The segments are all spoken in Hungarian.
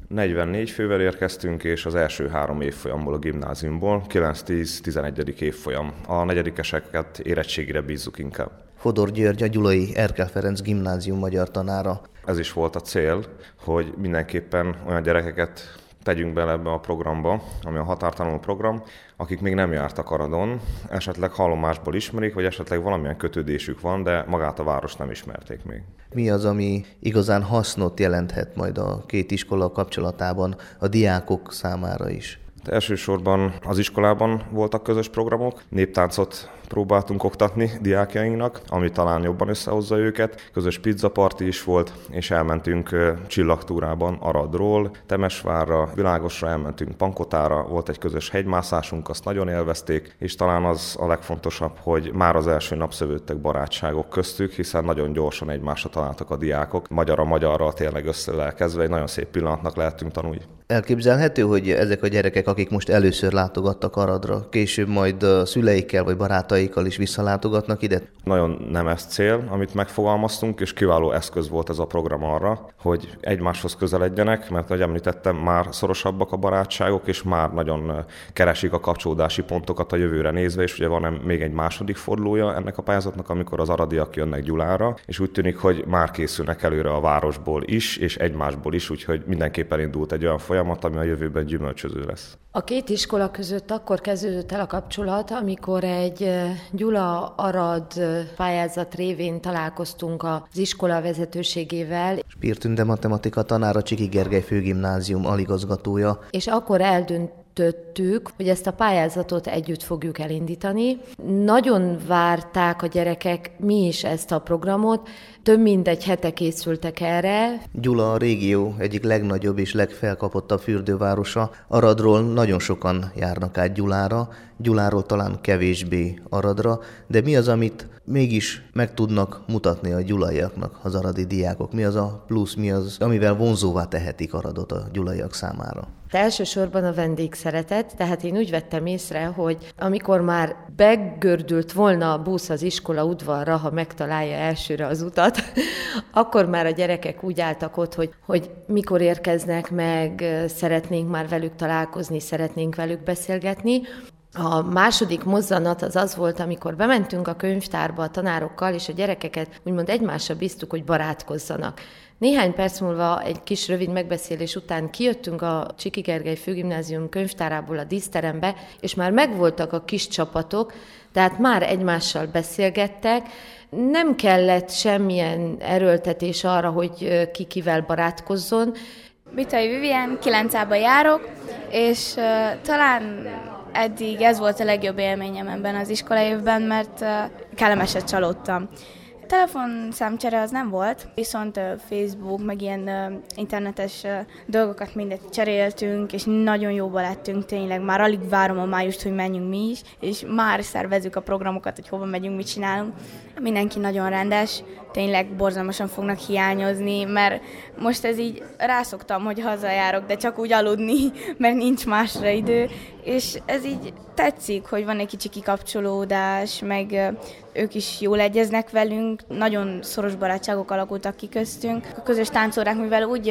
44 fővel érkeztünk, és az első 3 évfolyamból a gimnáziumból, 9-10-11. évfolyam. A negyedikeseket érettségire bízzuk inkább. Fodor György, a Gyulai Erkel Ferenc Gimnázium magyar tanára. Ez is volt a cél, hogy mindenképpen olyan gyerekeket tegyünk bele ebbe a programba, ami a határtanuló program, akik még nem jártak Aradon, esetleg hallomásból ismerik, vagy esetleg valamilyen kötődésük van, de magát a várost nem ismerték még. Mi az, ami igazán hasznot jelenthet majd a két iskola kapcsolatában a diákok számára is? De elsősorban az iskolában voltak közös programok, néptáncot próbáltunk oktatni diákjainknak, ami talán jobban összehozza őket. Közös pizzaparti is volt, és elmentünk csillagtúrában Aradról, Temesvárra, Világosra, elmentünk Pankotára, volt egy közös hegymászásunk, azt nagyon élvezték, és talán az a legfontosabb, hogy már az első nap szövődtek barátságok köztük, hiszen nagyon gyorsan egymásra találtak a diákok, magyar a magyarral tényleg összelelkezve, egy nagyon szép pillanatnak lehetünk tanulni. Elképzelhető, hogy ezek a gyerekek, akik most először látogattak Aradra, később majd szüleikkel vagy barátaikkal is visszalátogatnak ide? Nagyon nem ez cél, amit megfogalmaztunk, és kiváló eszköz volt ez a program arra, hogy egymáshoz közeledjenek, mert ahogy említettem, már szorosabbak a barátságok, és már nagyon keresik a kapcsolódási pontokat a jövőre nézve, és ugye van még egy második fordulója ennek a pályázatnak, amikor az aradiak jönnek Gyulára, és úgy tűnik, hogy már készülnek előre a városból is, és egymásból is, úgyhogy mindenképpen indult egy olyan folyamat, ami a jövőben gyümölcsöző lesz. A két iskola között akkor kezdődött el a kapcsolat, amikor egy Gyula-Arad pályázat révén találkoztunk az iskola vezetőségével. Spír Tünde matematika tanára, Csiki Gergely Főgimnázium aligazgatója. És akkor eldöntöttük, hogy ezt a pályázatot együtt fogjuk elindítani. Nagyon várták a gyerekek, mi is ezt a programot, több mint egy hete készültek erre. Gyula a régió egyik legnagyobb és legfelkapottabb fürdővárosa. Aradról nagyon sokan járnak át Gyulára, Gyuláról talán kevésbé Aradra, de mi az, amit mégis meg tudnak mutatni a gyulaiaknak az aradi diákok? Mi az a plusz, mi az, amivel vonzóvá tehetik Aradot a gyulaiak számára? De elsősorban a vendégszeretet, tehát én úgy vettem észre, hogy amikor már begördült volna a busz az iskola udvarra, ha megtalálja elsőre az utat, akkor már a gyerekek úgy álltak ott, hogy mikor érkeznek meg, szeretnénk már velük találkozni, szeretnénk velük beszélgetni. A második mozzanat az volt, amikor bementünk a könyvtárba a tanárokkal, és a gyerekeket úgymond egymásra bíztuk, hogy barátkozzanak. Néhány perc múlva egy kis rövid megbeszélés után kijöttünk a Csiki Gergely Főgimnázium könyvtárából a díszterembe, és már megvoltak a kis csapatok, tehát már egymással beszélgettek. Nem kellett semmilyen erőltetés arra, hogy ki kivel barátkozzon. Bitai Vivien, 9-ába járok, és talán eddig ez volt a legjobb élményem ebben az iskolaévben, mert kellemeset csalódtam. Telefonszámcsere az nem volt, viszont Facebook, meg ilyen internetes dolgokat mindet cseréltünk, és nagyon jóba lettünk tényleg. Már alig várom a májust, hogy menjünk mi is, és már szervezzük a programokat, hogy hova megyünk, mit csinálunk. Mindenki nagyon rendes, tényleg borzalmasan fognak hiányozni, mert most ez így rászoktam, hogy hazajárok, de csak úgy aludni, mert nincs másra idő, és ez így tetszik, hogy van egy kicsi kikapcsolódás, meg ők is jól egyeznek velünk, nagyon szoros barátságok alakultak ki köztünk. A közös táncórák, mivel úgy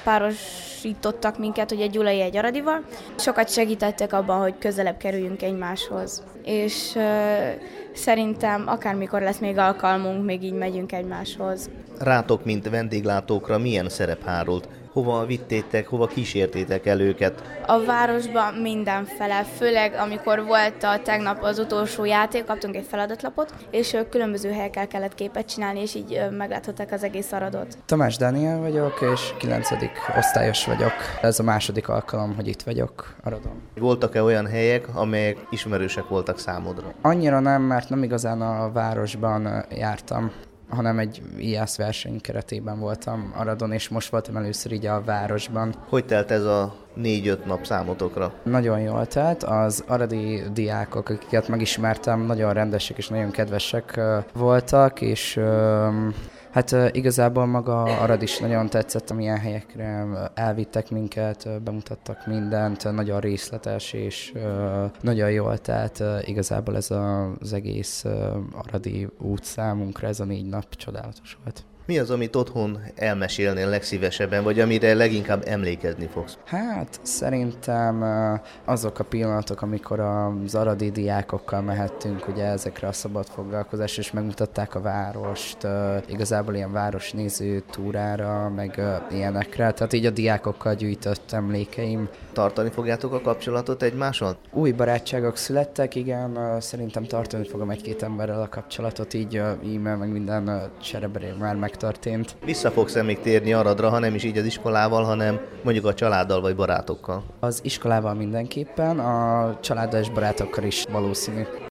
párosítottak minket, hogy egy gyulai, egy aradival, sokat segítettek abban, hogy közelebb kerüljünk egymáshoz. És szerintem akármikor lesz még alkalmunk, még így megyünk egymáshoz. Rátok, mint vendéglátókra milyen szerep hárult? Hova vittétek, hova kísértétek el őket? A városban mindenfele, főleg amikor volt tegnap az utolsó játék, kaptunk egy feladatlapot, és különböző helyekkel kellett képet csinálni, és így megláthatták az egész Aradot. Tamás Dániel vagyok, és 9. osztályos vagyok. Ez a második alkalom, hogy itt vagyok Aradon. Voltak-e olyan helyek, amelyek ismerősek voltak számodra? Annyira nem, mert nem igazán a városban jártam, hanem egy IASZ verseny keretében voltam Aradon, és most voltam először így a városban. Hogy telt ez a 4-5 nap számotokra? Nagyon jól telt. Az aradi diákok, akiket megismertem, nagyon rendesek és nagyon kedvesek voltak, és hát igazából maga Arad is nagyon tetszett, amilyen helyekre elvittek minket, bemutattak mindent, nagyon részletes és nagyon jól, tehát igazából ez az egész aradi út számunkra, ez a 4 nap csodálatos volt. Mi az, amit otthon elmesélnél legszívesebben, vagy amire leginkább emlékezni fogsz? Hát szerintem azok a pillanatok, amikor az aradi diákokkal mehettünk ugye ezekre a szabad foglalkozásra, és megmutatták a várost, igazából ilyen városnéző túrára, meg ilyenekre, tehát így a diákokkal gyűjtött emlékeim. Tartani fogjátok a kapcsolatot egymással? Új barátságok születtek, igen, szerintem tartani fogom egy-két emberrel a kapcsolatot, így e-mail, meg minden csereberé már megtörtént. Vissza fogsz még térni Aradra, ha nem is így az iskolával, hanem mondjuk a családdal vagy barátokkal? Az iskolával mindenképpen, a családdal és barátokkal is valószínű.